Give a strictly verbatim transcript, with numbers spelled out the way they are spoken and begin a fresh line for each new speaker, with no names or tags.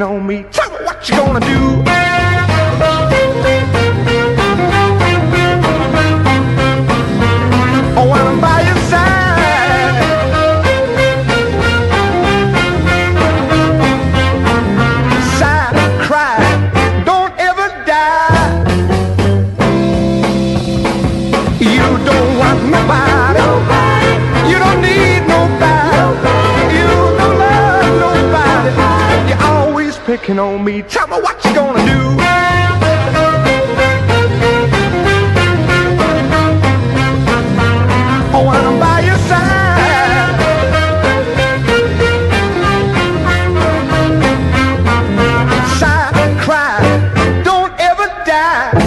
picking on me. Tell me what you gonna do. Oh, when I'm by your side, sigh, cry, don't ever die. You don't want nobody, you don't need nobody, you don't love nobody. You're always picking on me. Tell me what you gonna do. Oh, when I'm by your side, sigh, cry, don't ever die.